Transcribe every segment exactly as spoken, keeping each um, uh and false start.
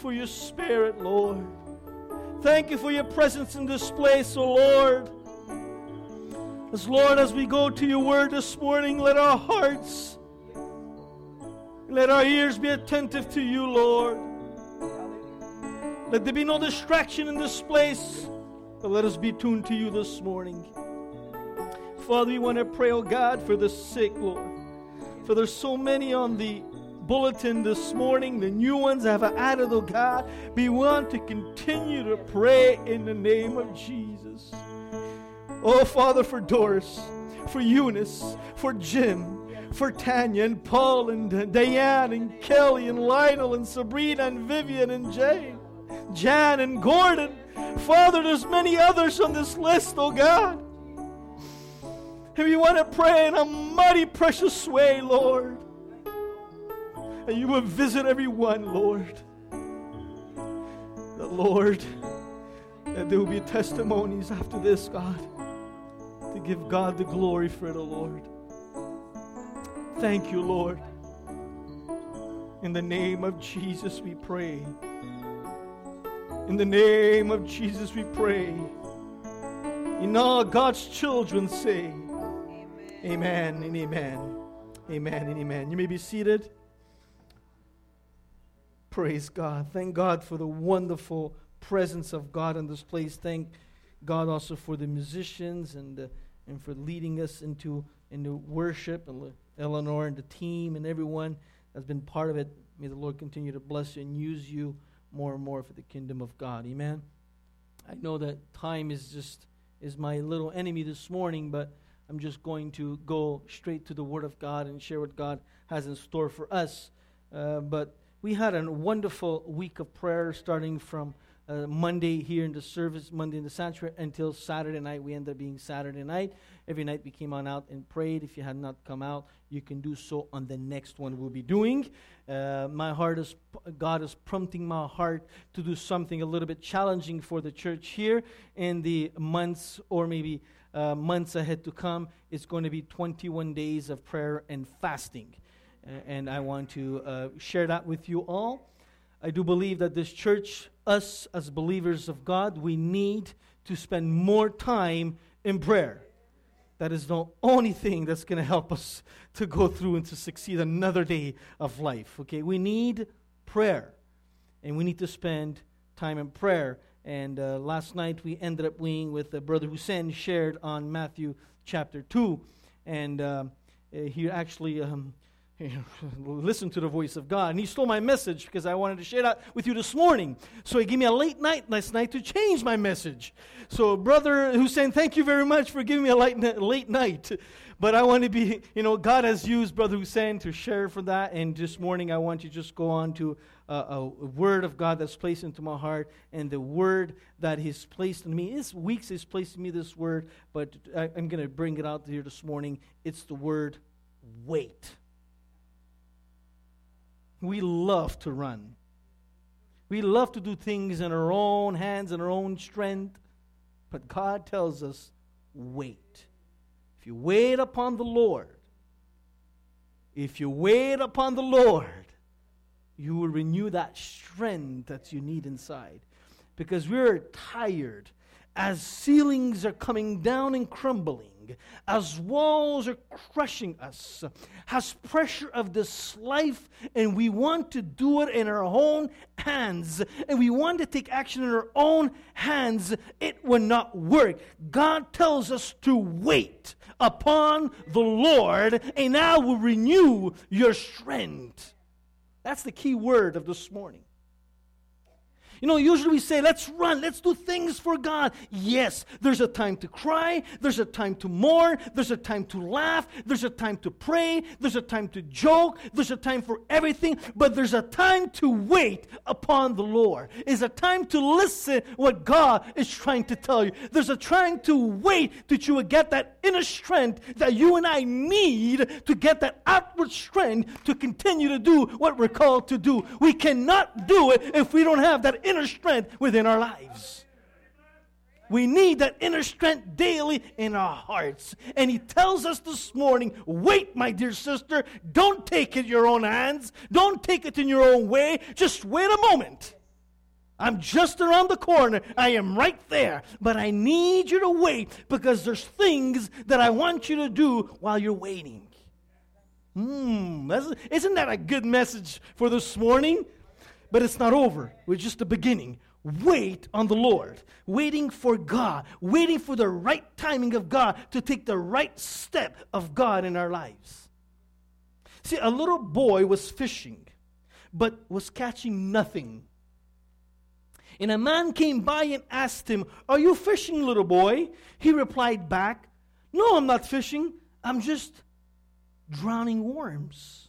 for your Spirit, Lord. Thank you for your presence in this place, O Lord. As Lord, as we go to your word this morning, let our hearts, let our ears be attentive to you, Lord. Let there be no distraction in this place, but let us be tuned to you this morning. Father, we want to pray, oh God, for the sick, Lord. For there's so many on the bulletin this morning, the new ones have added, oh God. We want to continue to pray in the name of Jesus. Oh, Father, for Doris, for Eunice, for Jim, for Tanya and Paul and Diane and Kelly and Lionel and Sabrina and Vivian and Jay, Jan and Gordon. Father, there's many others on this list, oh God. And we want to pray in a mighty precious way, Lord. And you will visit everyone, Lord. That, Lord, that there will be testimonies after this, God, to give God the glory for it, oh Lord. Thank you, Lord. In the name of Jesus we pray. In the name of Jesus we pray. And all God's children say, Amen. Amen and amen. Amen and amen. You may be seated. Praise God. Thank God for the wonderful presence of God in this place. Thank God also for the musicians and uh, and for leading us into into worship, and Eleanor and the team and everyone that's been part of it. May the Lord continue to bless you and use you more and more for the kingdom of God. Amen. I know that time is just is my little enemy this morning, but I'm just going to go straight to the Word of God and share what God has in store for us. Uh, but we had a wonderful week of prayer starting from Uh, Monday here in the service, Monday in the sanctuary, until Saturday night. We ended up being Saturday night. Every night we came on out and prayed. If you had not come out, you can do so on the next one we'll be doing. Uh, my heart is, God is prompting my heart to do something a little bit challenging for the church here in the months or maybe uh, months ahead to come. It's going to be twenty-one days of prayer and fasting. Uh, and I want to uh, share that with you all. I do believe that this church, us as believers of God, we need to spend more time in prayer. That is the only thing that's going to help us to go through and to succeed another day of life. Okay, we need prayer, and we need to spend time in prayer. And uh, last night we ended up being with uh, Brother Hussein shared on Matthew chapter two, and uh, he actually Um, listen to the voice of God. And he stole my message because I wanted to share that with you this morning. So he gave me a late night last night to change my message. So Brother Hussein, thank you very much for giving me a late, late night. But I want to be, you know, God has used Brother Hussein to share for that. And this morning I want to just go on to uh, a word of God that's placed into my heart. And the word that He's placed in me. This weeks He's placed in me this word. But I, I'm going to bring it out here this morning. It's the word wait. We love to run. We love to do things in our own hands and our own strength. But God tells us, wait. If you wait upon the Lord, if you wait upon the Lord, you will renew that strength that you need inside. Because we're tired. As ceilings are coming down and crumbling, as walls are crushing us, as pressure of this life, and we want to do it in our own hands, and we want to take action in our own hands, it will not work. God tells us to wait upon the Lord, and I will renew your strength. That's the key word of this morning. You know, usually we say, let's run, let's do things for God. Yes, there's a time to cry, there's a time to mourn, there's a time to laugh, there's a time to pray, there's a time to joke, there's a time for everything, but there's a time to wait upon the Lord. It's a time to listen what God is trying to tell you. There's a time to wait that you will get that inner strength that you and I need to get that outward strength to continue to do what we're called to do. We cannot do it if we don't have that inner strength within our lives. We need that inner strength daily in our hearts. And He tells us this morning, wait, my dear sister, don't take it in your own hands. Don't take it in your own way. Just wait a moment. I'm just around the corner. I am right there. But I need you to wait because there's things that I want you to do while you're waiting. Hmm, that's- isn't that a good message for this morning? But it's not over. We're just the beginning. Wait on the Lord. Waiting for God. Waiting for the right timing of God to take the right step of God in our lives. See, a little boy was fishing, but was catching nothing. And a man came by and asked him, "Are you fishing, little boy?" He replied back, "No, I'm not fishing. I'm just drowning worms."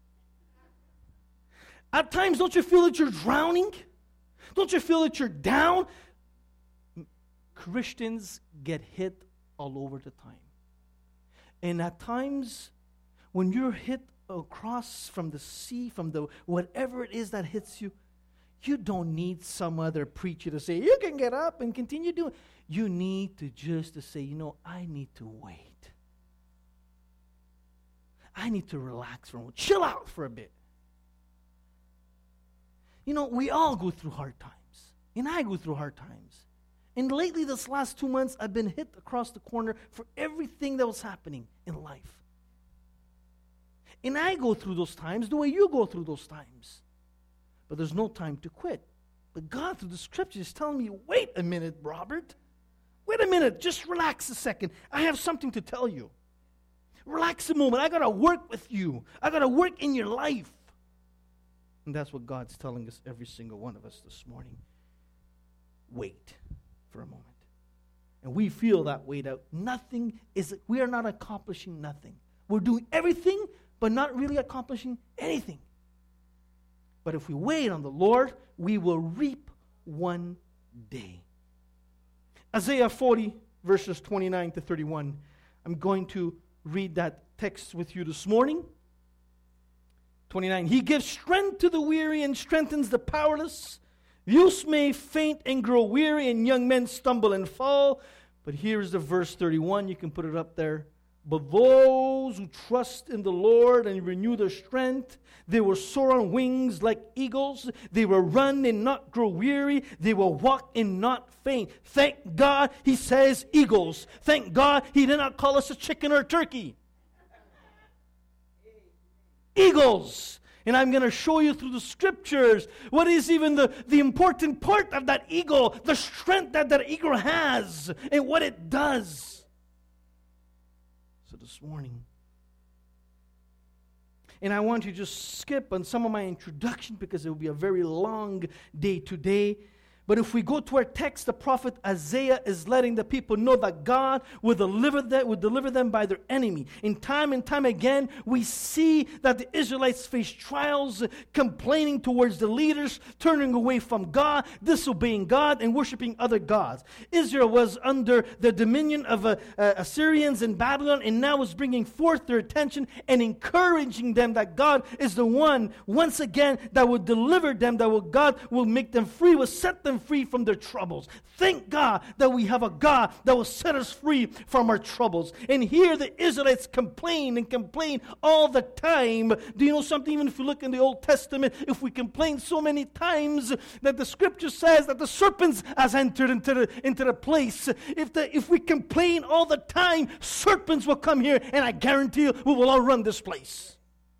At times, don't you feel that you're drowning? Don't you feel that you're down? Christians get hit all over the time. And at times, when you're hit across from the sea, from the whatever it is that hits you, you don't need some other preacher to say, you can get up and continue doing. You need to just to say, you know, I need to wait. I need to relax for a moment. Chill out for a bit. You know, we all go through hard times. And I go through hard times. And lately, this last two months, I've been hit across the corner for everything that was happening in life. And I go through those times the way you go through those times. But there's no time to quit. But God, through the Scriptures, is telling me, wait a minute, Robert. Wait a minute. Just relax a second. I have something to tell you. Relax a moment. I got to work with you. I got to work in your life. And that's what God's telling us, every single one of us this morning. Wait for a moment. And we feel that weight out. Nothing is, we are not accomplishing nothing. We're doing everything, but not really accomplishing anything. But if we wait on the Lord, we will reap one day. Isaiah forty, verses twenty-nine to thirty-one. I'm going to read that text with you this morning. twenty-nine. He gives strength to the weary and strengthens the powerless. Youths may faint and grow weary, and young men stumble and fall. But here's the verse thirty-one. You can put it up there. But those who trust in the Lord and renew their strength, they will soar on wings like eagles. They will run and not grow weary. They will walk and not faint. Thank God he says eagles. Thank God he did not call us a chicken or a turkey. Eagles. And I'm going to show you through the Scriptures what is even the, the important part of that eagle, the strength that that eagle has, and what it does. So this morning, and I want you to just skip on some of my introduction because it will be a very long day today. But if we go to our text, the prophet Isaiah is letting the people know that God will deliver them, will deliver them by their enemy. And time and time again, we see that the Israelites face trials, complaining towards the leaders, turning away from God, disobeying God, and worshiping other gods. Israel was under the dominion of uh, uh, Assyrians and Babylon, and now is bringing forth their attention and encouraging them that God is the one, once again, that will deliver them, that will God will make them free, will set them free from their troubles. Thank God that we have a God that will set us free from our troubles. And here the Israelites complain and complain all the time. Do you know something? Even if you look in the Old Testament, if we complain so many times that the Scripture says that the serpents has entered into the, into the place. If, the, if we complain all the time, serpents will come here, and I guarantee you we will all run this place.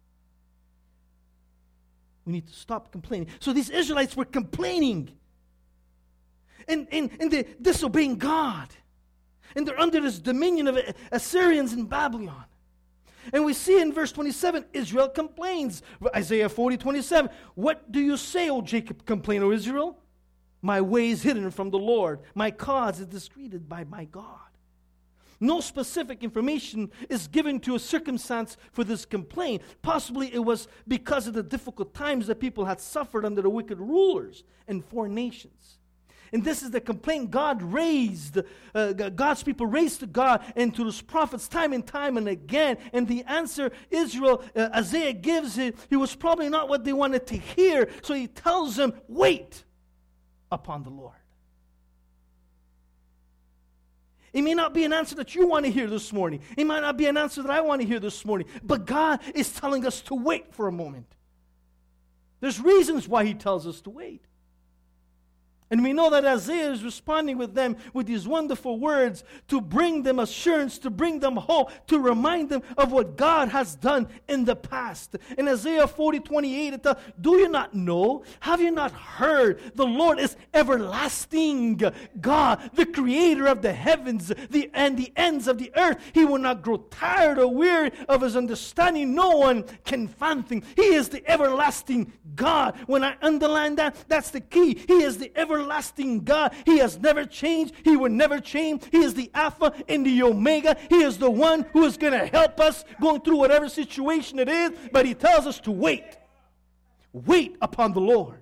We need to stop complaining. So these Israelites were complaining. And, and, and they're disobeying God. And they're under this dominion of Assyrians and Babylon. And we see in verse twenty-seven, Israel complains. Isaiah forty, twenty-seven. What do you say, O Jacob? Complain, O Israel? My way is hidden from the Lord. My cause is discreted by my God. No specific information is given to a circumstance for this complaint. Possibly it was because of the difficult times that people had suffered under the wicked rulers in foreign nations. And this is the complaint God raised, uh, God's people raised to God and to his prophets time and time and again. And the answer Israel, uh, Isaiah gives it, it was probably not what they wanted to hear. So he tells them, wait upon the Lord. It may not be an answer that you want to hear this morning. It might not be an answer that I want to hear this morning. But God is telling us to wait for a moment. There's reasons why he tells us to wait. And we know that Isaiah is responding with them with these wonderful words to bring them assurance, to bring them hope, to remind them of what God has done in the past. In Isaiah forty twenty-eight, it tells, do you not know? Have you not heard? The Lord is everlasting God, the creator of the heavens the, and the ends of the earth. He will not grow tired or weary of his understanding. No one can find him. He is the everlasting God. When I underline that, that's the key. He is the everlasting God. He has never changed. He will never change. He is the Alpha and the Omega. He is the one who is going to help us going through whatever situation it is. But he tells us to wait. Wait upon the Lord.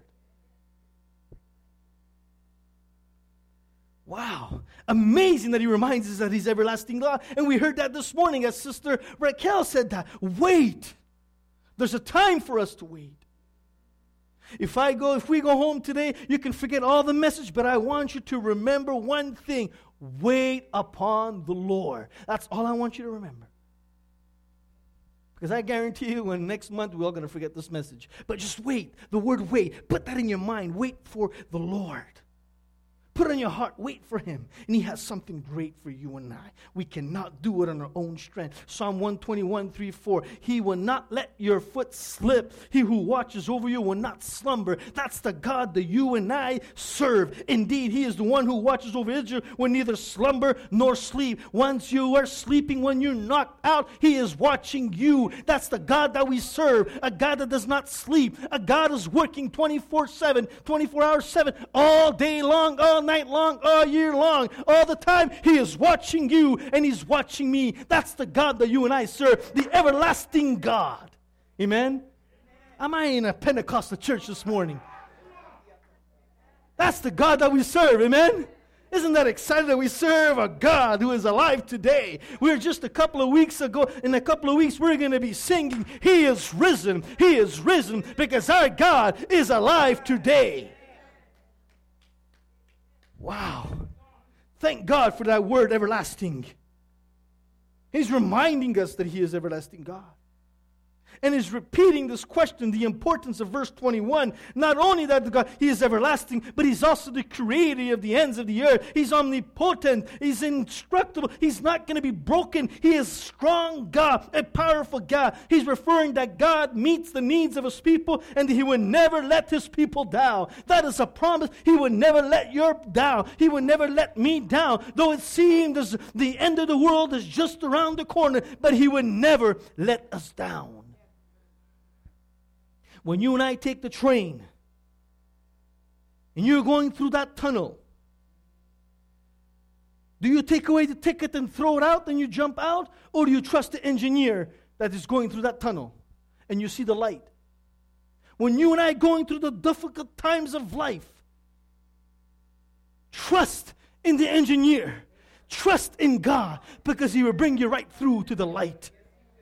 Wow. Amazing that he reminds us that he's everlasting God. And we heard that this morning as Sister Raquel said that. Wait. There's a time for us to wait. If I go, if we go home today, you can forget all the message, but I want you to remember one thing. Wait upon the Lord. That's all I want you to remember. Because I guarantee you, when next month, we're all going to forget this message. But just wait. The word wait. Put that in your mind. Wait for the Lord. Put it in your heart. Wait for him. And he has something great for you and I. We cannot do it on our own strength. Psalm one twenty-one, three, four. He will not let your foot slip. He who watches over you will not slumber. That's the God that you and I serve. Indeed, he is the one who watches over Israel when neither slumber nor sleep. Once you are sleeping, when you're knocked out, he is watching you. That's the God that we serve. A God that does not sleep. A God who's working twenty-four seven, twenty-four hours seven, all day long, all night long, all year long, all the time. He is watching you and he's watching me. That's the God that you and I serve, the everlasting God. Amen? Am I in a Pentecostal church this morning? That's the God that we serve. Amen? Isn't that exciting that we serve a God who is alive today? We were just a couple of weeks ago, in a couple of weeks we're going to be singing, He is risen, He is risen, because our God is alive today. Wow. Thank God for that word, everlasting. He's reminding us that he is everlasting God. And he's repeating this question, the importance of verse twenty-one. Not only that God, he is everlasting, but he's also the creator of the ends of the earth. He's omnipotent. He's indestructible. He's not going to be broken. He is strong God, a powerful God. He's referring that God meets the needs of his people and he will never let his people down. That is a promise. He will never let you down. He will never let me down. Though it seemed as the end of the world is just around the corner, but he will never let us down. When you and I take the train and you're going through that tunnel, do you take away the ticket and throw it out and you jump out? Or do you trust the engineer that is going through that tunnel and you see the light? When you and I are going through the difficult times of life, trust in the engineer. Trust in God, because he will bring you right through to the light.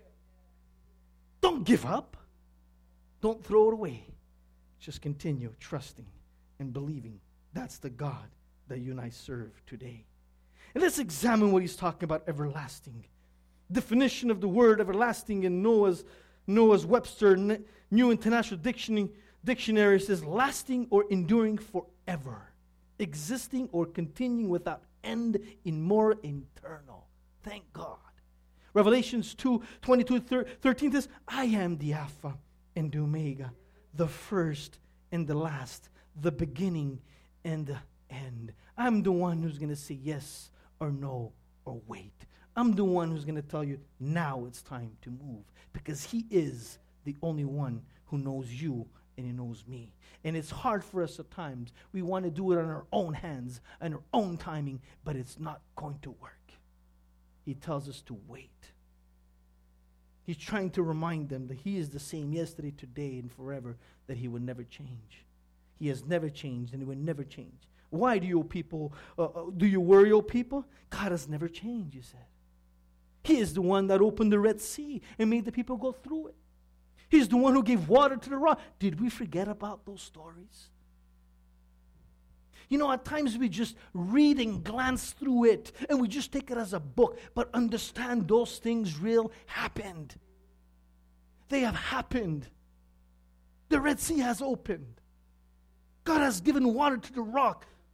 Don't give up. Don't throw it away. Just continue trusting and believing. That's the God that you and I serve today. And let's examine what he's talking about, everlasting. Definition of the word everlasting in Noah's, Noah's Webster New International Dictionary, Dictionary says lasting or enduring forever, existing or continuing without end, in more eternal. Thank God. Revelations two, twenty-two, thirteen says, I am the Alpha and the Omega, the first and the last, the beginning and the end. I'm the one who's going to say yes or no or wait. I'm the one who's going to tell you now it's time to move, because he is the only one who knows you and he knows me. And it's hard for us at times. We want to do it on our own hands and our own timing, but it's not going to work. He tells us to wait. He's trying to remind them that he is the same yesterday, today, and forever, that he will never change. He has never changed, and he will never change. Why do you people, uh, uh, do you worry, O people? God has never changed, you said. He is the one that opened the Red Sea and made the people go through it. He's the one who gave water to the rock. Did we forget about those stories? You know, at times we just read and glance through it, and we just take it as a book, but understand those things real happened. They have happened. The Red Sea has opened. God has given water to the rock.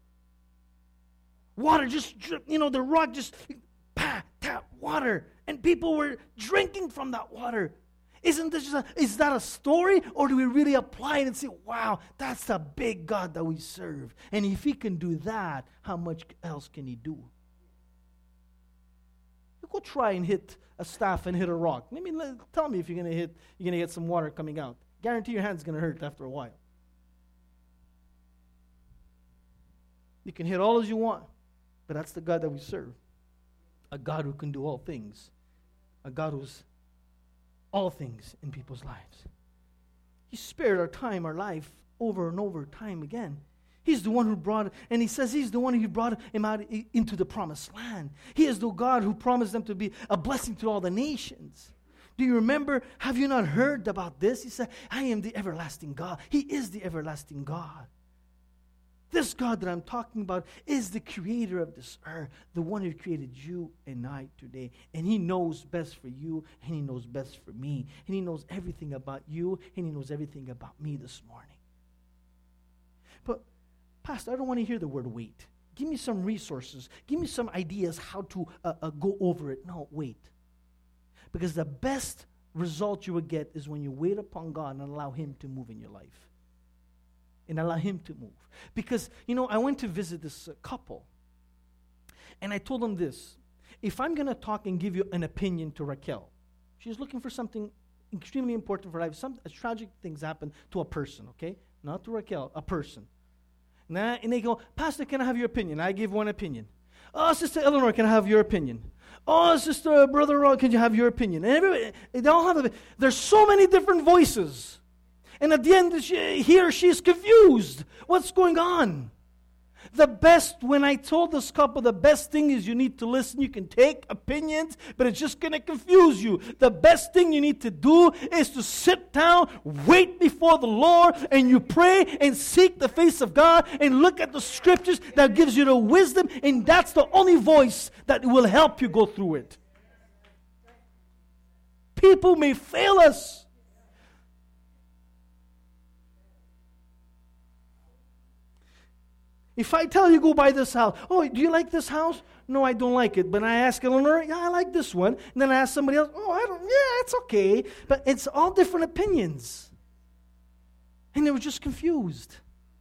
Water just, you know, the rock just, pa, tap, water. And people were drinking from that water. Isn't this just a, is that a story? Or do we really apply it and say, wow, that's the big God that we serve. And if he can do that, how much else can he do? You go try and hit a staff and hit a rock. Maybe tell me if you're gonna hit, you're gonna get some water coming out. Guarantee your hand's gonna hurt after a while. You can hit all as you want, but that's the God that we serve. A God who can do all things. A God who's all things in people's lives. He spared our time, our life, over and over, time again. He's the one who brought, and he says he's the one who brought him out into the promised land. He is the God who promised them to be a blessing to all the nations. Do you remember, have you not heard about this? He said, I am the everlasting God. He is the everlasting God. This God that I'm talking about is the creator of this earth, the one who created you and I today. And he knows best for you, and he knows best for me. And he knows everything about you, and he knows everything about me this morning. But, Pastor, I don't want to hear the word wait. Give me some resources. Give me some ideas how to uh, uh, go over it. No, wait. Because the best result you will get is when you wait upon God and allow him to move in your life. And allow him to move. Because, you know, I went to visit this uh, couple. And I told them this. If I'm going to talk and give you an opinion to Raquel, she's looking for something extremely important for life. Some uh, tragic things happen to a person, okay? Not to Raquel, a person. And, I, and they go, Pastor, can I have your opinion? I give one opinion. Oh, Sister Eleanor, can I have your opinion? Oh, Sister Brother Ron, can you have your opinion? And everybody, they all have a, there's so many different voices. And at the end, she, he or she is confused. What's going on? The best, when I told this couple, the best thing is you need to listen. You can take opinions, but it's just going to confuse you. The best thing you need to do is to sit down, wait before the Lord, and you pray and seek the face of God and look at the scriptures that gives you the wisdom, and that's the only voice that will help you go through it. People may fail us. If I tell you go buy this house, oh, do you like this house? No, I don't like it. But I ask Eleanor, yeah, I like this one. And then I ask somebody else, oh, I don't, yeah, it's okay. But it's all different opinions. And they were just confused.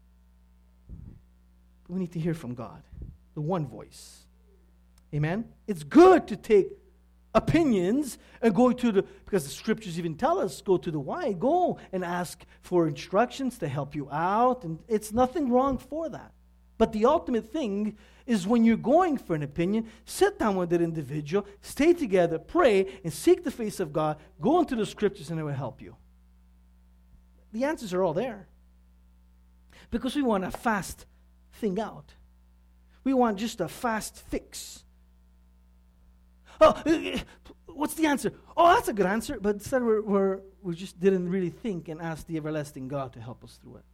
But we need to hear from God, the one voice. Amen? It's good to take opinions and go to the, because the scriptures even tell us, go to the why, go and ask for instructions to help you out. And it's nothing wrong for that. But the ultimate thing is when you're going for an opinion, sit down with that individual, stay together, pray, and seek the face of God, go into the scriptures, and it will help you. The answers are all there. Because we want a fast thing out. We want just a fast fix. Oh, what's the answer? Oh, that's a good answer. But instead we're, we're, we just didn't really think and ask the everlasting God to help us through it.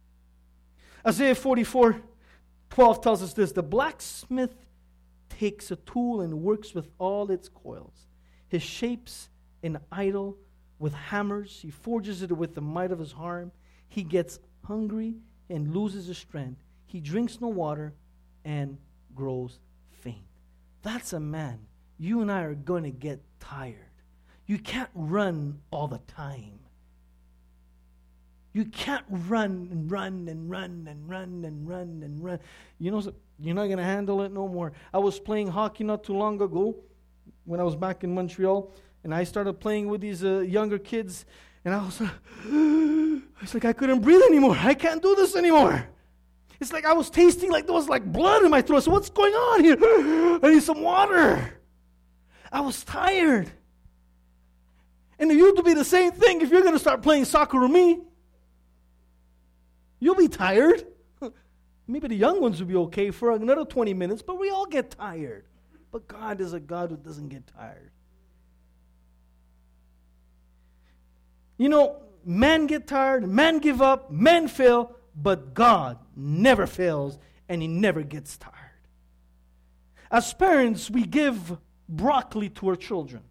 Isaiah forty-four twelve tells us this: the blacksmith takes a tool and works with all its coils. He shapes an idol with hammers. He forges it with the might of his arm. He gets hungry and loses his strength. He drinks no water and grows faint. That's a man. You and I are going to get tired. You can't run all the time. You can't run and run and run and run and run and run. You know, you're not going to handle it no more. I was playing hockey not too long ago when I was back in Montreal, and I started playing with these uh, younger kids, and I was, uh, it's like I couldn't breathe anymore. I can't do this anymore. It's like I was tasting like there was like blood in my throat. So what's going on here? I need some water. I was tired. And you to be the same thing if you're going to start playing soccer with me. You'll be tired. Maybe the young ones will be okay for another twenty minutes, but we all get tired. But God is a God who doesn't get tired. You know, men get tired, men give up, men fail, but God never fails and he never gets tired. As parents, we give broccoli to our children.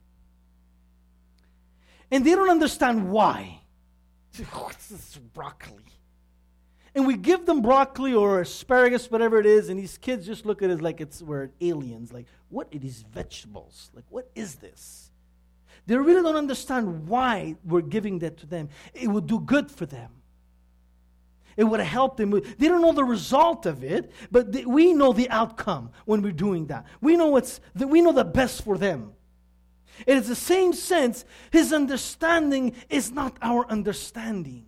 And they don't understand why. What's this broccoli? And we give them broccoli or asparagus, whatever it is, and these kids just look at it like it's we're aliens. Like, what are these vegetables? Like, what is this? They really don't understand why we're giving that to them. It would do good for them. It would help them. They don't know the result of it, but they, we know the outcome when we're doing that. We know what's the, we know the best for them. It is the same sense. His understanding is not our understanding.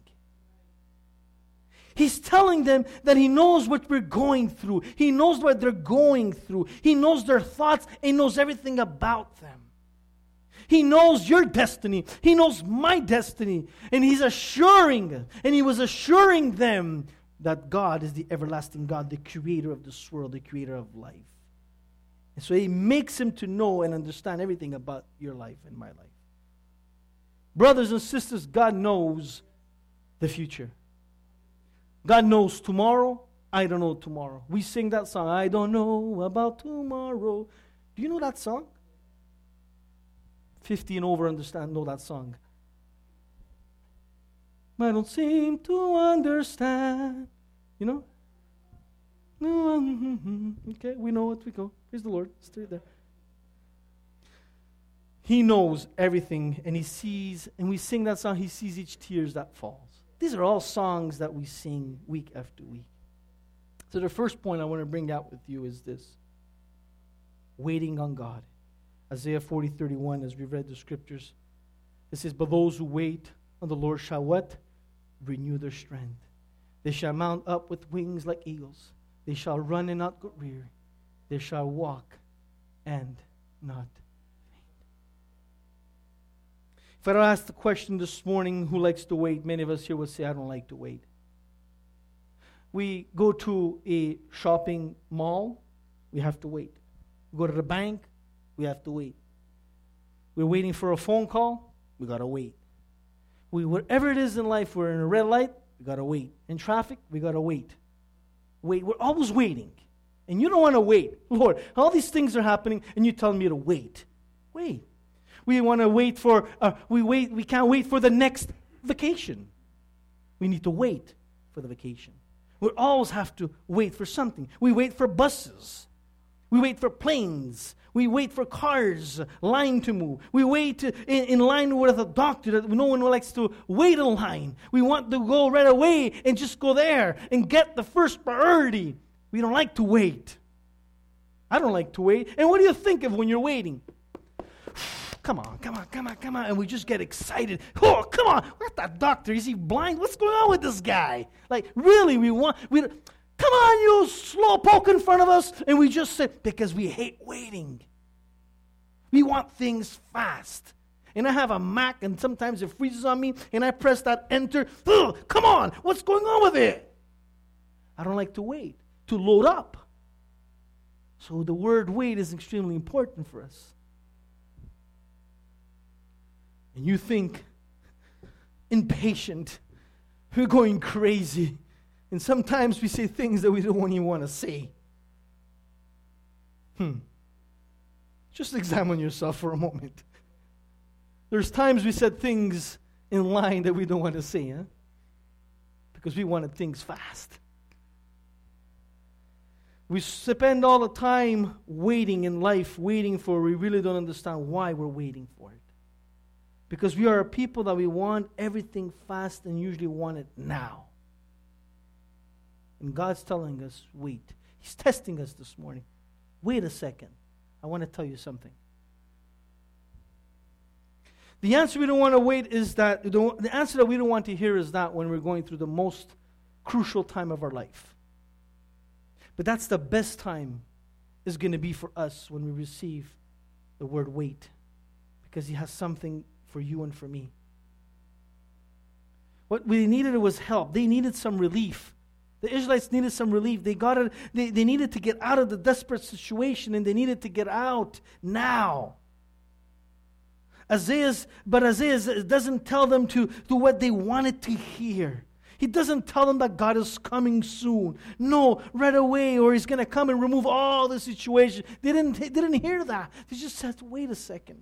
He's telling them that He knows what we're going through. He knows what they're going through. He knows their thoughts. He knows everything about them. He knows your destiny. He knows my destiny. And He's assuring, and He was assuring them that God is the everlasting God, the creator of this world, the creator of life. And so He makes him to know and understand everything about your life and my life. Brothers and sisters, God knows the future. God knows tomorrow. I don't know tomorrow. We sing that song, I don't know about tomorrow. Do you know that song? fifty and over understand, know that song. I don't seem to understand. You know? No, okay, we know it. We go. Praise the Lord. Stay there. He knows everything, and He sees, and we sing that song, He sees each tears that falls. These are all songs that we sing week after week. So the first point I want to bring out with you is this. Waiting on God. Isaiah forty, thirty-one, as we read the scriptures, it says, but those who wait on the Lord shall what? Renew their strength. They shall mount up with wings like eagles. They shall run and not get weary. They shall walk and not faint. If I don't ask the question this morning, who likes to wait? Many of us here would say, I don't like to wait. We go to a shopping mall, we have to wait. We go to the bank, we have to wait. We're waiting for a phone call, we got to wait. We, whatever it is in life, we're in a red light, we got to wait. In traffic, we got to wait. Wait, we're always waiting. And you don't want to wait. Lord, all these things are happening, and you're telling me to wait. Wait. We want to wait for, uh, we wait. We can't wait for the next vacation. We need to wait for the vacation. We always have to wait for something. We wait for buses. We wait for planes. We wait for cars, line to move. We wait in, in line with a doctor that no one likes to wait in line. We want to go right away and just go there and get the first priority. We don't like to wait. I don't like to wait. And what do you think of when you're waiting? Come on, come on, come on, come on. And we just get excited. Oh, come on. Where's that doctor? Is he blind? What's going on with this guy? Like, really, we want... we. Come on, you slow poke in front of us. And we just say, because we hate waiting. We want things fast. And I have a Mac, and sometimes it freezes on me, and I press that enter. Ugh, come on, what's going on with it? I don't like to wait, to load up. So the word wait is extremely important for us. And you think, impatient, we're going crazy. And sometimes we say things that we don't even want to say. Hmm. Just examine yourself for a moment. There's times we said things in line that we don't want to say, huh? Because we wanted things fast. We spend all the time waiting in life, waiting for, we really don't understand why we're waiting for it. Because we are a people that we want everything fast and usually want it now. And God's telling us, wait. He's testing us this morning. Wait a second. I want to tell you something. The answer we don't want to wait is that, the answer that we don't want to hear is that when we're going through the most crucial time of our life. But that's the best time is going to be for us when we receive the word wait. Because He has something for you and for me. What we needed was help. They needed some relief. The Israelites needed some relief. They got it. They, they needed to get out of the desperate situation, and they needed to get out now. Isaiah's, but Isaiah doesn't tell them to do what they wanted to hear. He doesn't tell them that God is coming soon. No, right away, or He's going to come and remove all the situation. They didn't, they didn't hear that. They just said, wait a second.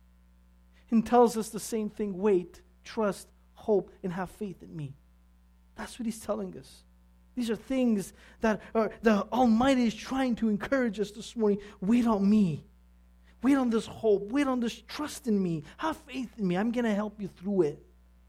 And tells us the same thing. Wait, trust, hope, and have faith in me. That's what he's telling us. These are things that are, the Almighty is trying to encourage us this morning. Wait on me. Wait on this hope. Wait on this trust in me. Have faith in me. I'm going to help you through it.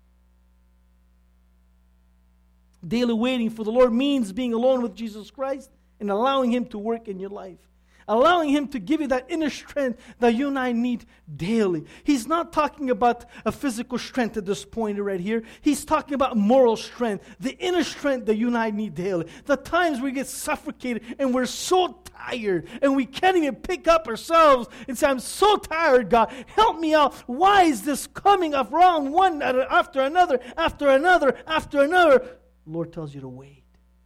Daily waiting for the Lord means being alone with Jesus Christ and allowing Him to work in your life. Allowing Him to give you that inner strength that you and I need daily. He's not talking about a physical strength at this point right here. He's talking about moral strength. The inner strength that you and I need daily. The times we get suffocated and we're so tired and we can't even pick up ourselves and say, I'm so tired, God. Help me out. Why is this coming up wrong one after another, after another, after another? The Lord tells you to wait.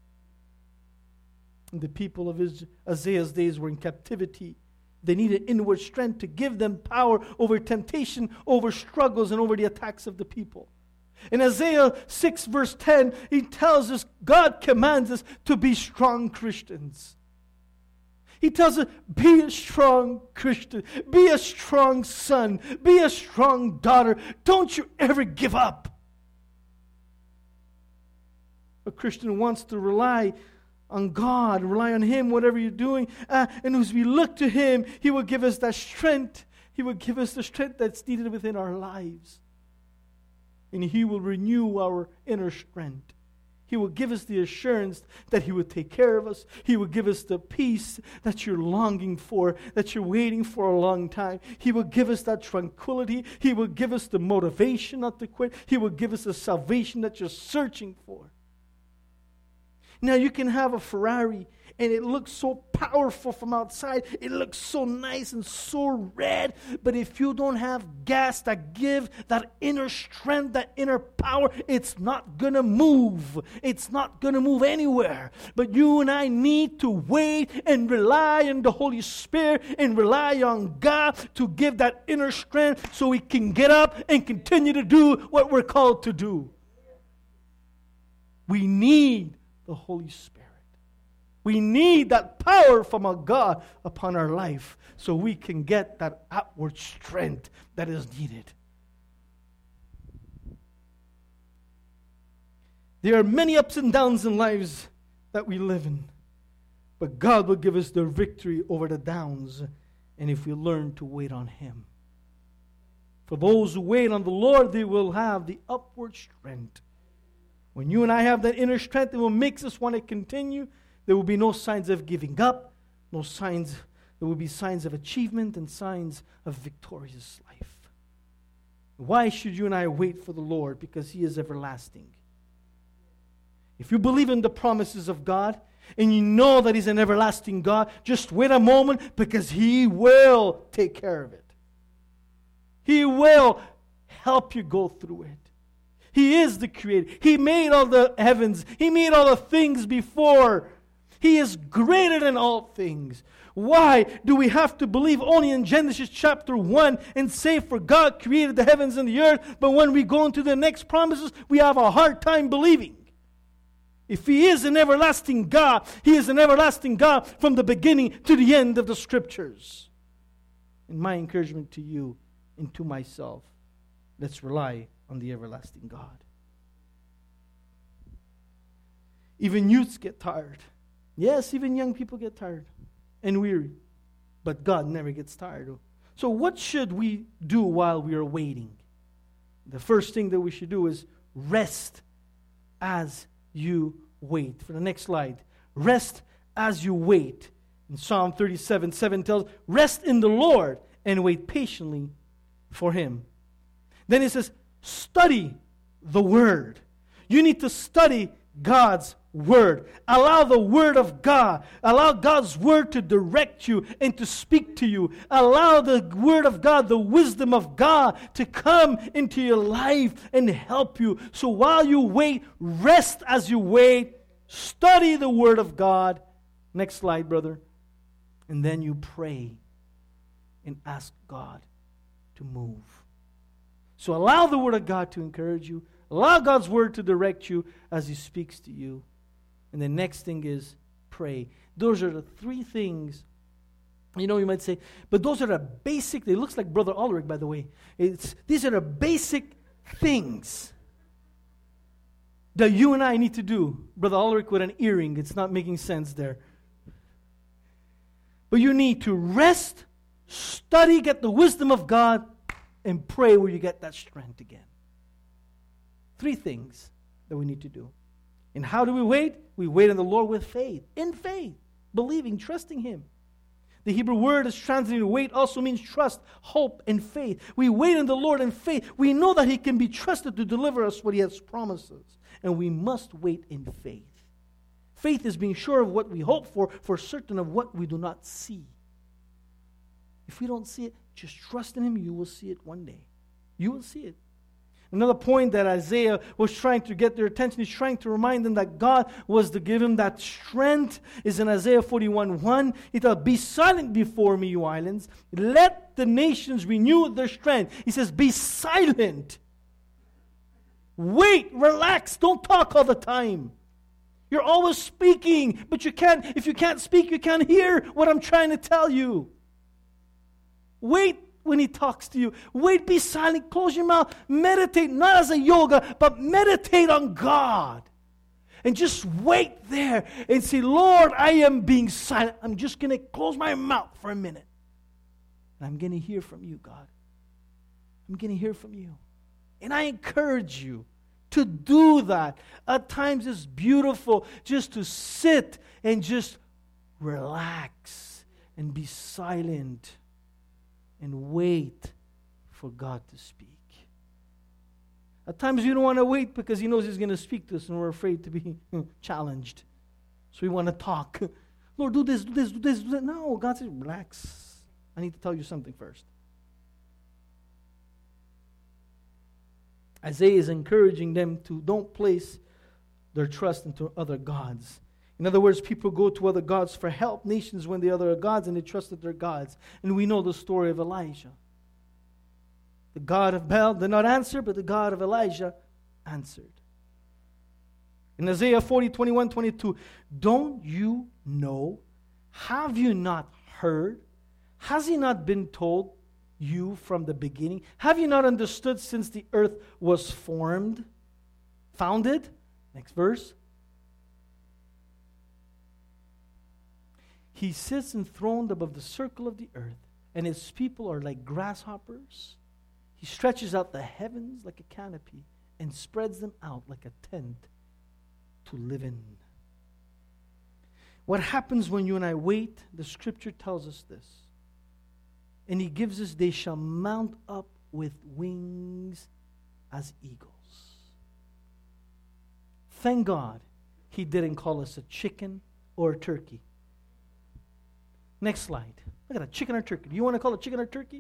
And the people of Isaiah's days were in captivity. They needed inward strength to give them power over temptation, over struggles, and over the attacks of the people. In Isaiah six verse ten, he tells us, God commands us to be strong Christians. He tells us, be a strong Christian. Be a strong son. Be a strong daughter. Don't you ever give up. A Christian wants to rely on God, rely on Him, whatever you're doing. Uh, and as we look to Him, He will give us that strength. He will give us the strength that's needed within our lives. And He will renew our inner strength. He will give us the assurance that He will take care of us. He will give us the peace that you're longing for, that you're waiting for a long time. He will give us that tranquility. He will give us the motivation not to quit. He will give us the salvation that you're searching for. Now you can have a Ferrari and it looks so powerful from outside. It looks so nice and so red. But if you don't have gas that give that inner strength, that inner power, it's not going to move. It's not going to move anywhere. But you and I need to wait and rely on the Holy Spirit and rely on God to give that inner strength so we can get up and continue to do what we're called to do. We need the Holy Spirit. We need that power from our God upon our life so we can get that outward strength that is needed. There are many ups and downs in lives that we live in, but God will give us the victory over the downs, and if we learn to wait on Him. For those who wait on the Lord, they will have the upward strength. When you and I have that inner strength, it will make us want to continue. There will be no signs of giving up, no signs, there will be signs of achievement and signs of victorious life. Why should you and I wait for the Lord? Because He is everlasting. If you believe in the promises of God, and you know that He's an everlasting God, just wait a moment because He will take care of it. He will help you go through it. He is the Creator. He made all the heavens. He made all the things before. He is greater than all things. Why do we have to believe only in Genesis chapter one and say, for God created the heavens and the earth, but when we go into the next promises, we have a hard time believing? If He is an everlasting God, He is an everlasting God from the beginning to the end of the Scriptures. And my encouragement to you and to myself, let's rely on the everlasting God. Even youths get tired. Yes, even young people get tired and weary. But God never gets tired. So what should we do while we are waiting? The first thing that we should do is rest as you wait. For the next slide. Rest as you wait. In Psalm thirty-seven seven tells, rest in the Lord and wait patiently for Him. Then it says, study the Word. You need to study God's Word. Allow the Word of God, allow God's Word to direct you and to speak to you. Allow the Word of God, the wisdom of God to come into your life and help you. So while you wait, rest as you wait. Study the Word of God. Next slide, brother. And then you pray and ask God to move. So allow the Word of God to encourage you. Allow God's Word to direct you as He speaks to you. And the next thing is pray. Those are the three things. You know, you might say, but those are the basic, it looks like Brother Ulrich, by the way. It's, these are the basic things that you and I need to do. Brother Ulrich with an earring. It's not making sense there. But you need to rest, study, get the wisdom of God, and pray where you get that strength again. Three things that we need to do. And how do we wait? We wait on the Lord with faith. In faith. Believing, trusting Him. The Hebrew word is translated wait also means trust, hope, and faith. We wait on the Lord in faith. We know that He can be trusted to deliver us what He has promised us. And we must wait in faith. Faith is being sure of what we hope for, for certain of what we do not see. If we don't see it, just trust in Him. You will see it one day. You will see it. Another point that Isaiah was trying to get their attention, he's trying to remind them that God was to give him that strength, is in Isaiah forty-one one. He thought, be silent before me, you islands. Let the nations renew their strength. He says, be silent. Wait, relax, don't talk all the time. You're always speaking, but you can't, if you can't speak, you can't hear what I'm trying to tell you. Wait when He talks to you. Wait, be silent, close your mouth, meditate, not as a yoga, but meditate on God. And just wait there and say, Lord, I am being silent. I'm just going to close my mouth for a minute. And I'm going to hear from you, God. I'm going to hear from you. And I encourage you to do that. At times it's beautiful just to sit and just relax and be silent and wait for God to speak. At times we don't want to wait because He knows He's going to speak to us and we're afraid to be challenged. So we want to talk. Lord, do this, do this, do this, do that. No, God says, relax. I need to tell you something first. Isaiah is encouraging them to don't place their trust into other gods. In other words, people go to other gods for help. Nations went to other gods and they trusted their gods. And we know the story of Elijah. The God of Baal did not answer, but the God of Elijah answered. In Isaiah forty, twenty-one, twenty-two, don't you know? Have you not heard? Has He not been told you from the beginning? Have you not understood since the earth was formed? Founded? Next verse. He sits enthroned above the circle of the earth, and His people are like grasshoppers. He stretches out the heavens like a canopy and spreads them out like a tent to live in. What happens when you and I wait? The Scripture tells us this. And He gives us, they shall mount up with wings as eagles. Thank God He didn't call us a chicken or a turkey. Next slide. Look at that, chicken or turkey. Do you want to call it chicken or turkey?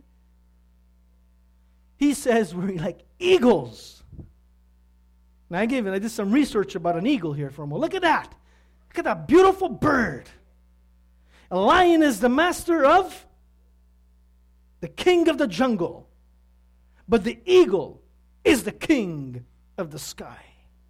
He says we're like eagles. Now I gave it, I did some research about an eagle here for a moment. Look at that. Look at that beautiful bird. A lion is the master of the king of the jungle. But the eagle is the king of the sky.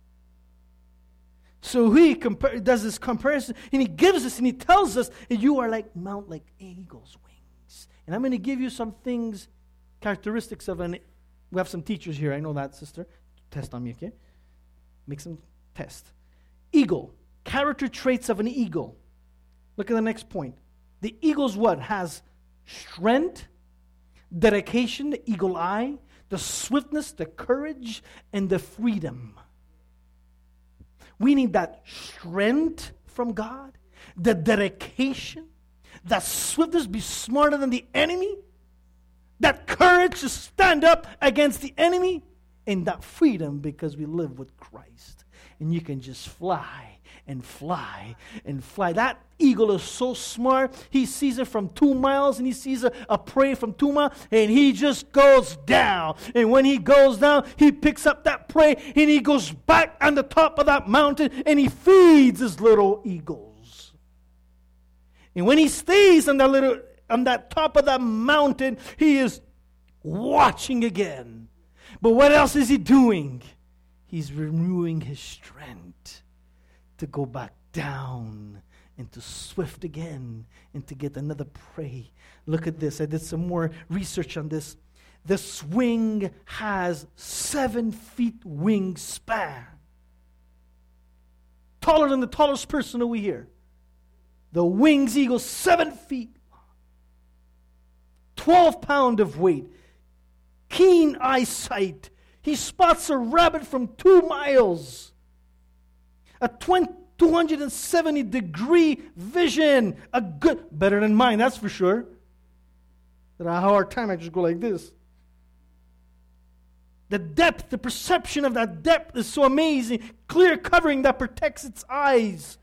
So he compar- does this comparison, and he gives us, and he tells us that you are like mount like eagle's wings. And I'm going to give you some things, characteristics of an. We have some teachers here. I know that, sister. Test on me, okay? Make some test. Eagle, character traits of an eagle. Look at the next point. The eagle's what? Has strength, dedication, the eagle eye, the swiftness, the courage, and the freedom. We need that strength from God, the dedication, that swiftness, be smarter than the enemy, that courage to stand up against the enemy, and that freedom because we live with Christ. And you can just fly and fly and fly. That eagle is so smart. He sees it from two miles and he sees a, a prey from two miles and he just goes down. And when he goes down, he picks up that prey and he goes back on the top of that mountain and he feeds his little eagles. And when he stays on that little on that top of that mountain, he is watching again. But what else is he doing? He's renewing his strength to go back down and to swift again and to get another prey. Look at this. I did some more research on this. The wing has seven feet wingspan. taller than the tallest person over here. The wings eagle, seven feet. twelve pound of weight. Keen eyesight. He spots a rabbit from two miles. A two hundred seventy degree vision. A good, better than mine, that's for sure. That I have a hard time, I just go like this. The depth, the perception of that depth is so amazing. Clear covering that protects its eyes.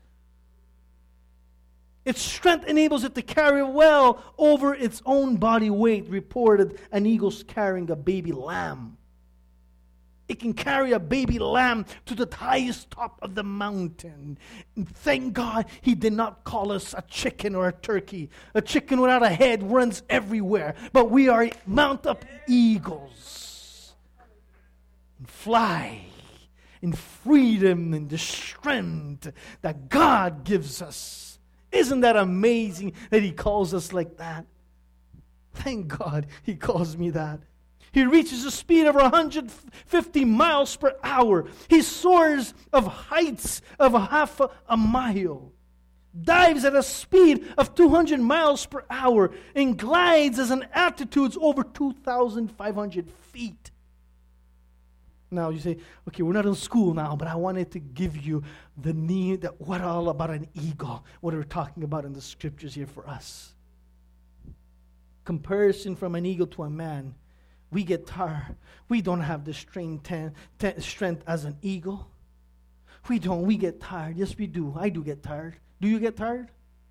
Its strength enables it to carry well over its own body weight. Reported an eagle's carrying a baby lamb. It can carry a baby lamb to the highest top of the mountain. And thank God he did not call us a chicken or a turkey. A chicken without a head runs everywhere. But we are mount up eagles. And fly in freedom and the strength that God gives us. Isn't that amazing that he calls us like that? Thank God he calls me that. He reaches a speed of one hundred fifty miles per hour. He soars of heights of a half a, a mile. Dives at a speed of two hundred miles per hour. And glides at an altitude over two thousand five hundred feet. Now you say, okay, we're not in school now, but I wanted to give you the need, that what all about an eagle, what we're talking about in the scriptures here for us. Comparison from an eagle to a man. We get tired. We don't have the strength, ten, ten, strength as an eagle. We don't. We get tired. Yes, we do. I do get tired. Do you get tired?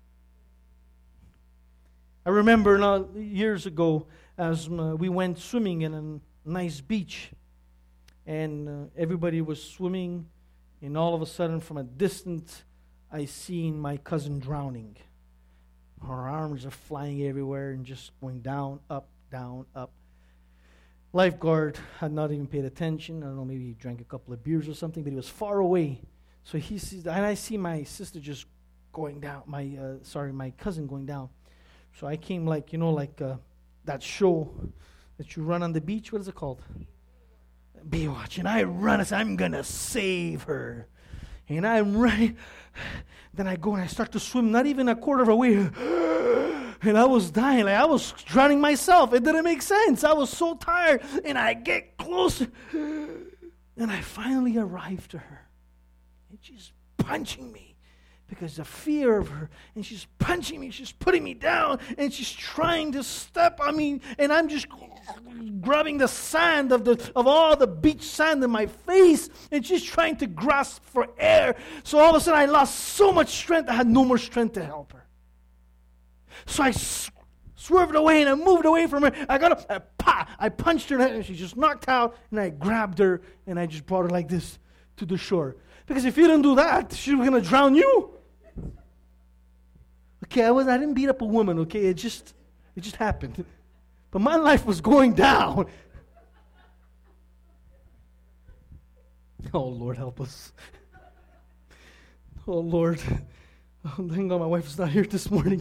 I remember now, years ago as uh, we went swimming in a nice beach. And uh, everybody was swimming, and all of a sudden, from a distance, I seen my cousin drowning. Her arms are flying everywhere and just going down, up, down, up. Lifeguard had not even paid attention. I don't know, maybe he drank a couple of beers or something, but he was far away. So he sees, and I see my sister just going down. My uh, sorry, my cousin going down. So I came like you know, like uh, that show that you run on the beach. What is it called? Baywatch. And I run and say, I'm going to save her. And I'm running. Then I go and I start to swim, not even a quarter of a way. And I was dying. Like I was drowning myself. It didn't make sense. I was so tired. And I get closer. And I finally arrived to her. And she's punching me. Because the fear of her, and she's punching me, she's putting me down, and she's trying to step on me, and I'm just grabbing the sand of the of all the beach sand in my face, and she's trying to grasp for air. So all of a sudden I lost so much strength, I had no more strength to help her. So I sw- swerved away, and I moved away from her. I got up, I, pa, I punched her, and she just knocked out, and I grabbed her, and I just brought her like this to the shore. Because if you didn't do that, she was going to drown you. Okay, I was I didn't beat up a woman, okay? It just it just happened. But my life was going down. Oh Lord, help us. Oh Lord. Oh, thank God my wife is not here this morning.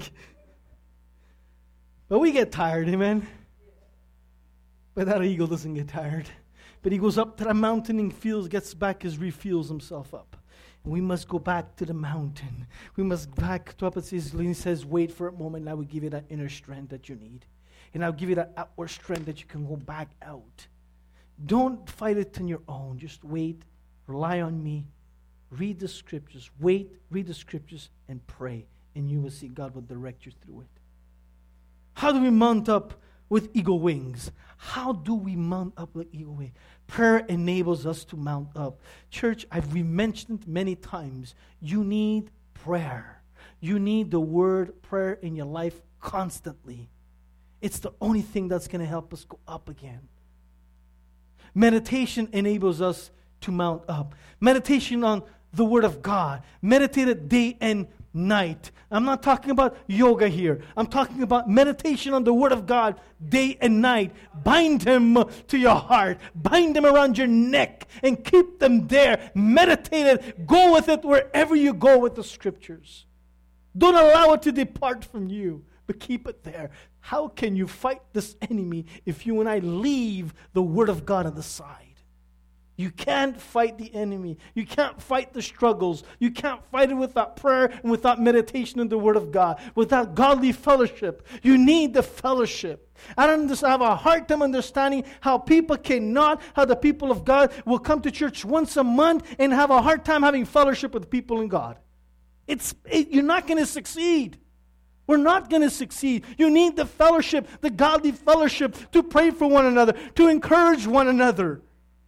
But we get tired, amen? But that eagle doesn't get tired. But he goes up to the mountain and feels, gets back, his refuels himself up. And we must go back to the mountain. We must back to up. It says, he says, wait for a moment, and I will give you that inner strength that you need. And I'll give you that outward strength that you can go back out. Don't fight it on your own. Just wait. Rely on me. Read the scriptures. Wait, read the scriptures, and pray. And you will see God will direct you through it. How do we mount up with eagle wings? How do we mount up with eagle wings? Prayer enables us to mount up. Church, I've mentioned many times, you need prayer. You need the word prayer in your life constantly. It's the only thing that's going to help us go up again. Meditation enables us to mount up. Meditation on the Word of God. Meditate it day and night. I'm not talking about yoga here. I'm talking about meditation on the Word of God day and night. Bind them to your heart. Bind them around your neck and keep them there. Meditate it. Go with it wherever you go with the Scriptures. Don't allow it to depart from you, but keep it there. How can you fight this enemy if you and I leave the Word of God on the side? You can't fight the enemy. You can't fight the struggles. You can't fight it without prayer and without meditation in the Word of God, without godly fellowship. You need the fellowship. I don't just have a hard time understanding how people cannot, how the people of God will come to church once a month and have a hard time having fellowship with people in God. It's it, you're not going to succeed. We're not going to succeed. You need the fellowship, the godly fellowship, to pray for one another, to encourage one another.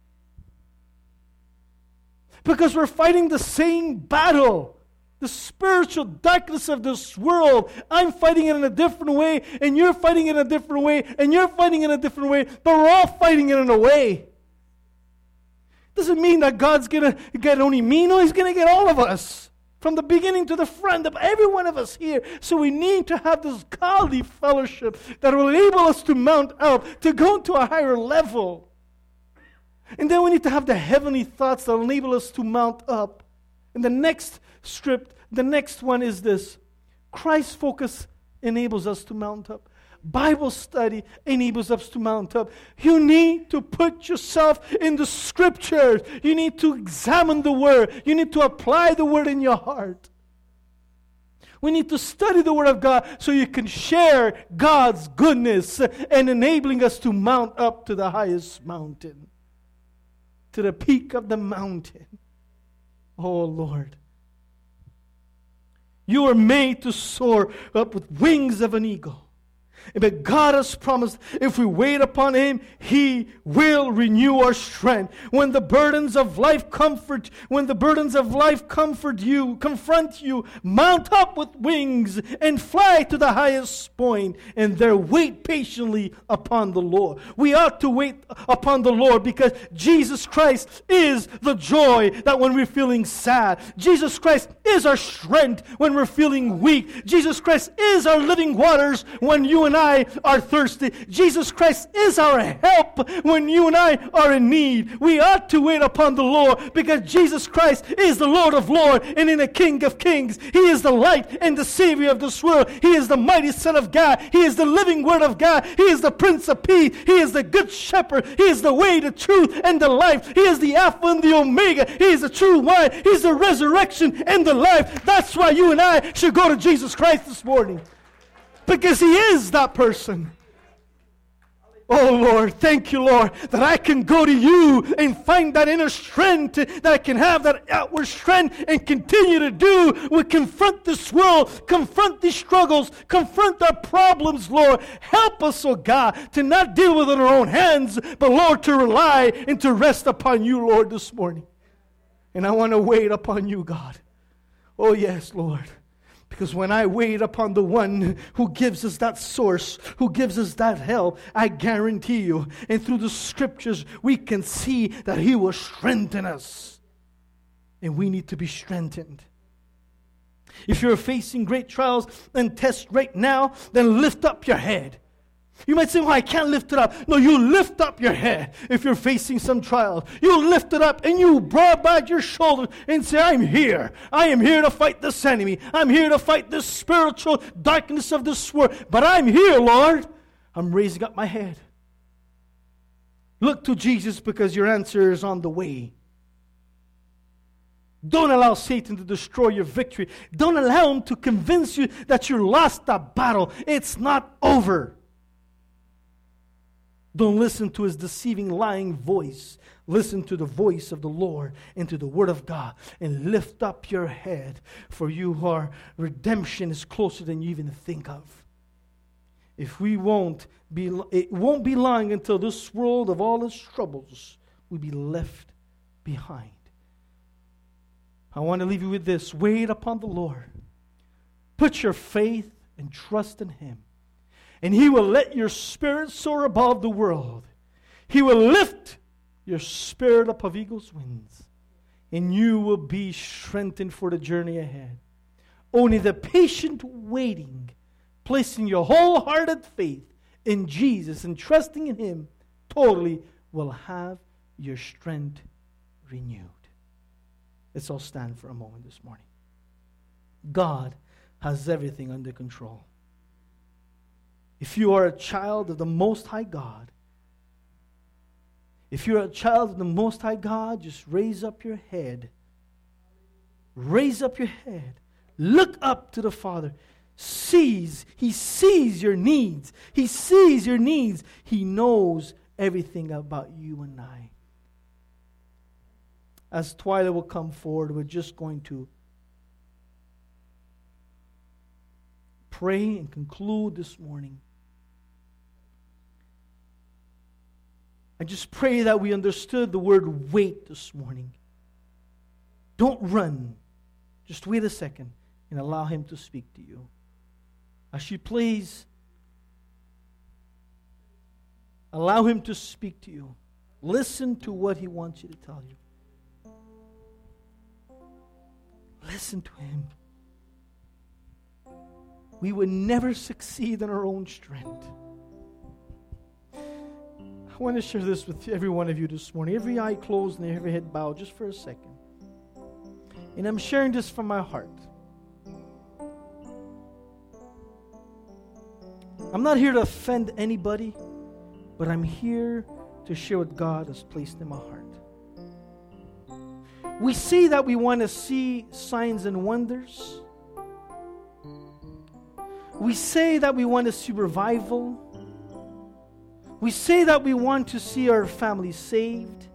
Because we're fighting the same battle. The spiritual darkness of this world. I'm fighting it in a different way, and you're fighting it in a different way, and you're fighting it in a different way, but we're all fighting it in a way. Doesn't mean that God's going to get only me. No, He's going to get all of us. From the beginning to the front, of every one of us here. So we need to have this godly fellowship that will enable us to mount up, to go to a higher level. And then we need to have the heavenly thoughts that will enable us to mount up. And the next strip, the next one is this. Christ focus enables us to mount up. Bible study enables us to mount up. You need to put yourself in the Scriptures. You need to examine the Word. You need to apply the Word in your heart. We need to study the Word of God so you can share God's goodness and enabling us to mount up to the highest mountain. To the peak of the mountain. Oh Lord. You are made to soar up with wings of an eagle. But God has promised if we wait upon Him, He will renew our strength. When the burdens of life comfort, when the burdens of life comfort you, confront you, mount up with wings and fly to the highest point, and there wait patiently upon the Lord. We ought to wait upon the Lord because Jesus Christ is the joy that when we're feeling sad. Jesus Christ is our strength when we're feeling weak. Jesus Christ is our living waters when you and I are thirsty. Jesus Christ is our help when you and I are in need. We ought to wait upon the Lord because Jesus Christ is the Lord of Lords and in the King of Kings. He is the light and the Savior of this world. He is the mighty Son of God. He is the living Word of God. He is the Prince of Peace. He is the Good Shepherd. He is the way, the truth, and the life. He is the Alpha and the Omega. He is the true wine. He is the resurrection and the life. That's why you and I should go to Jesus Christ this morning. Because He is that person. Oh Lord, thank you, Lord, that I can go to you and find that inner strength, that I can have that outward strength and continue to do. We confront this world, confront these struggles, confront our problems, Lord. Help us, oh God, to not deal with it in our own hands, but Lord, to rely and to rest upon you, Lord, this morning. And I want to wait upon you, God. Oh yes, Lord. Because when I wait upon the one who gives us that source, who gives us that help, I guarantee you, and through the Scriptures, we can see that He will strengthen us. And we need to be strengthened. If you're facing great trials and tests right now, then lift up your head. You might say, well, I can't lift it up. No, you lift up your head if you're facing some trials. You lift it up and you broad back your shoulders and say, I'm here. I am here to fight this enemy. I'm here to fight this spiritual darkness of this world. But I'm here, Lord. I'm raising up my head. Look to Jesus because your answer is on the way. Don't allow Satan to destroy your victory. Don't allow him to convince you that you lost that battle. It's not over. Don't listen to his deceiving, lying voice. Listen to the voice of the Lord and to the Word of God. And lift up your head, for you are redemption is closer than you even think of. If we won't be, it won't be long until this world of all its troubles will be left behind. I want to leave you with this. Wait upon the Lord. Put your faith and trust in Him. And He will let your spirit soar above the world. He will lift your spirit up of eagle's wings. And you will be strengthened for the journey ahead. Only the patient waiting, placing your wholehearted faith in Jesus and trusting in Him totally will have your strength renewed. Let's all stand for a moment this morning. God has everything under control. If you are a child of the Most High God, If you're a child of the Most High God, just raise up your head. Raise up your head. Look up to the Father. Sees, He sees your needs. He sees your needs. He knows everything about you and I. As Twyla will come forward, we're just going to pray and conclude this morning. I just pray that we understood the word wait this morning. Don't run. Just wait a second and allow Him to speak to you. As she plays, allow Him to speak to you. Listen to what He wants you to tell you. Listen to Him. We would never succeed in our own strength. I want to share this with every one of you this morning. Every eye closed and every head bowed just for a second. And I'm sharing this from my heart. I'm not here to offend anybody, but I'm here to share what God has placed in my heart. We see that we want to see signs and wonders. We say that we want to see revival. We say that we want to see our family saved.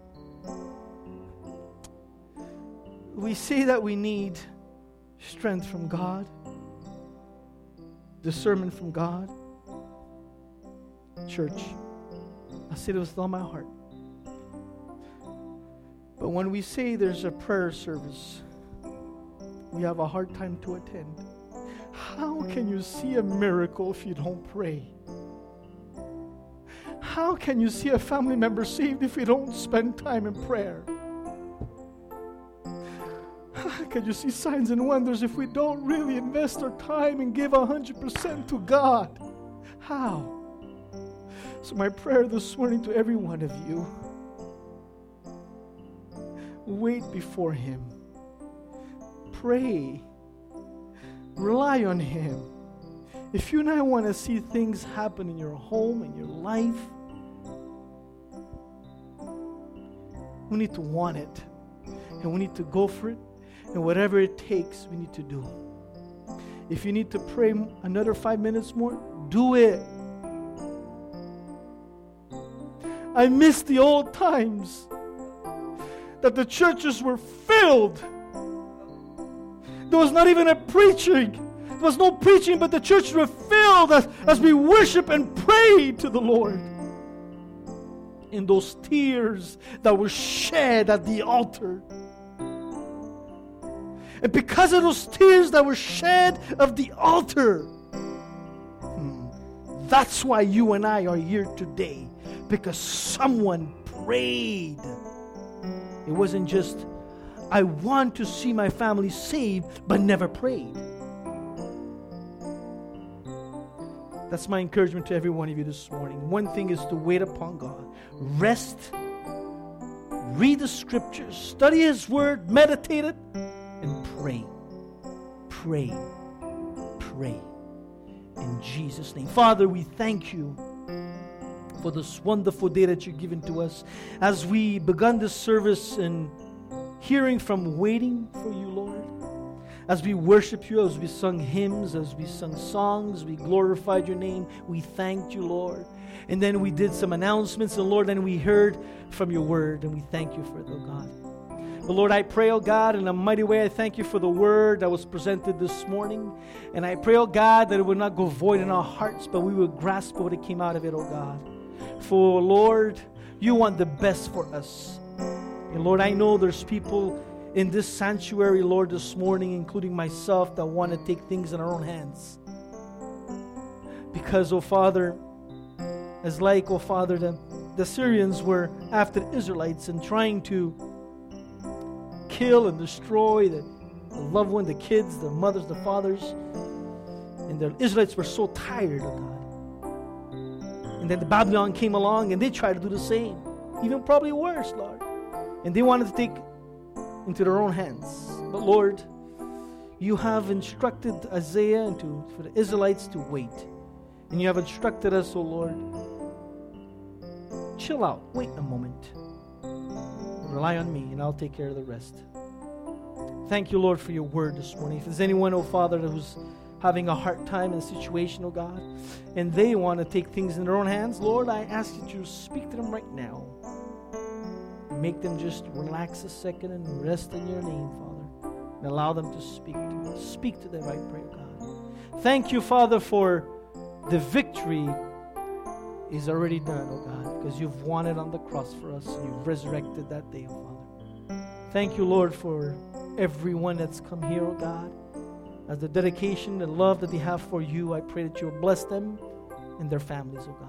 We say that we need strength from God, discernment from God. Church, I say this with all my heart. But when we say there's a prayer service, we have a hard time to attend. How can you see a miracle if you don't pray? How can you see a family member saved if we don't spend time in prayer? How can you see signs and wonders if we don't really invest our time and give one hundred percent to God? How? So my prayer this morning to every one of you, wait before Him. Pray. Rely on Him. If you and I want to see things happen in your home, in your life, we need to want it. And we need to go for it. And whatever it takes, we need to do. If you need to pray another five minutes more, do it. I miss the old times that the churches were filled. There was not even a preaching. There was no preaching, but the churches were filled as, as we worship and pray to the Lord. In those tears that were shed at the altar. And because of those tears that were shed of the altar, hmm, that's why you and I are here today. Because someone prayed. It wasn't just, I want to see my family saved, but never prayed. That's my encouragement to every one of you this morning. One thing is to wait upon God. Rest. Read the scriptures. Study His word. Meditate it. And pray. Pray. Pray. In Jesus' name. Father, we thank You for this wonderful day that You've given to us. As we begun this service and hearing from waiting for You, Lord. As we worship You, as we sung hymns, as we sung songs, we glorified Your name. We thanked You, Lord. And then we did some announcements, and Lord, and we heard from Your word, and we thank You for it, oh God. But Lord, I pray, oh God, in a mighty way, I thank You for the word that was presented this morning. And I pray, oh God, that it would not go void in our hearts, but we would grasp what it came out of it, oh God. For Lord, You want the best for us. And Lord, I know there's people in this sanctuary, Lord, this morning, including myself, that want to take things in our own hands. Because, oh Father, as like, oh Father, the, the Syrians were after the Israelites and trying to kill and destroy the, the loved one, the kids, the mothers, the fathers. And the Israelites were so tired of God. And then the Babylon came along and they tried to do the same. Even probably worse, Lord. And they wanted to take into their own hands. But Lord, You have instructed Isaiah and to, for the Israelites to wait. And You have instructed us, oh Lord, chill out, wait a moment. Rely on me, and I'll take care of the rest. Thank you, Lord, for your word this morning. If there's anyone, oh Father, who's having a hard time in a situation, oh God, and they want to take things in their own hands, Lord, I ask you to speak to them right now. Make them just relax a second and rest in your name, Father, and allow them to speak to them. Speak to them, I pray, oh God. Thank you, Father, for the victory is already done, oh God, because you've won it on the cross for us, and you've resurrected that day, oh Father. Thank you, Lord, for everyone that's come here, oh God. As the dedication and love that they have for you, I pray that you'll bless them and their families, oh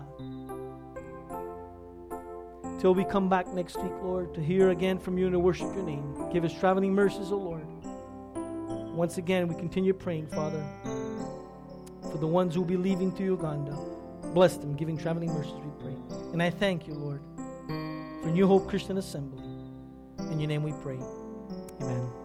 God. Till we come back next week, Lord, to hear again from you and to worship your name. Give us traveling mercies, oh Lord. Once again, we continue praying, Father, for the ones who will be leaving to Uganda. Bless them, giving traveling mercies, we pray. And I thank you, Lord, for New Hope Christian Assembly. In your name we pray. Amen.